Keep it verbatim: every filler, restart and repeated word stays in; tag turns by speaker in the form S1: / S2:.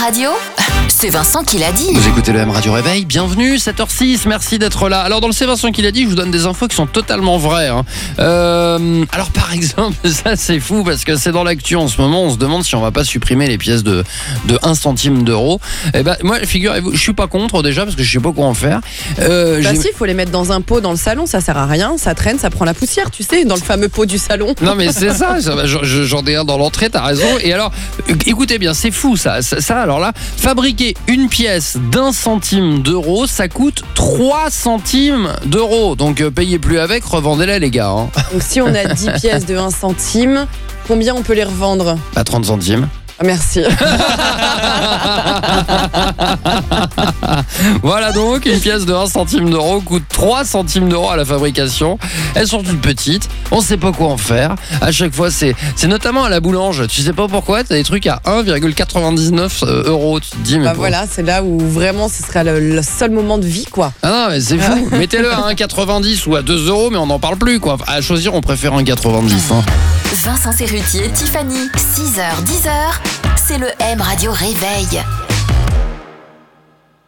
S1: Radio, c'est Vincent qui l'a dit.
S2: Vous écoutez le M Radio Réveil, bienvenue, sept heures six, merci d'être là. Alors dans le C'est Vincent qui l'a dit, je vous donne des infos qui sont totalement vraies. Hein. Euh, alors par exemple, ça c'est fou parce que c'est dans l'actu en ce moment, on se demande si on va pas supprimer les pièces de, de un centime d'euro. Et ben moi, figurez-vous, je suis pas contre déjà parce que je sais pas quoi en faire.
S3: Euh, bah si, il faut les mettre dans un pot dans le salon, ça sert à rien, ça traîne, ça prend la poussière, tu sais, dans le fameux pot du salon.
S2: Non mais c'est ça, j'en ai un dans l'entrée, t'as raison. Et alors, écoutez bien, c'est fou ça, ça, ça alors là, fabriquer une pièce d'un centime d'euro, ça coûte trois centimes d'euros. Donc euh, payez plus avec, revendez-la les gars. Hein.
S3: Donc si on a dix pièces de un centime, combien on peut les revendre ?
S2: À trente centimes.
S3: Ah, merci.
S2: Voilà donc, une pièce de un centime d'euro coûte trois centimes d'euros à la fabrication. Elles sont toutes petites, on sait pas quoi en faire. À chaque fois, c'est, c'est notamment à la boulange. Tu sais pas pourquoi, t'as des trucs à un virgule quatre-vingt-dix-neuf euros. Tu te dis, mais
S3: bah
S2: pour...
S3: voilà, c'est là où vraiment ce serait le, le seul moment de vie, quoi.
S2: Ah non, mais c'est fou. Mettez-le à un virgule quatre-vingt-dix ou à deux euros, mais on n'en parle plus, quoi. À choisir, on préfère un virgule quatre-vingt-dix. Hein.
S1: Vincent Serrutier, Tiffany, six heures dix heures, c'est le M Radio Réveil.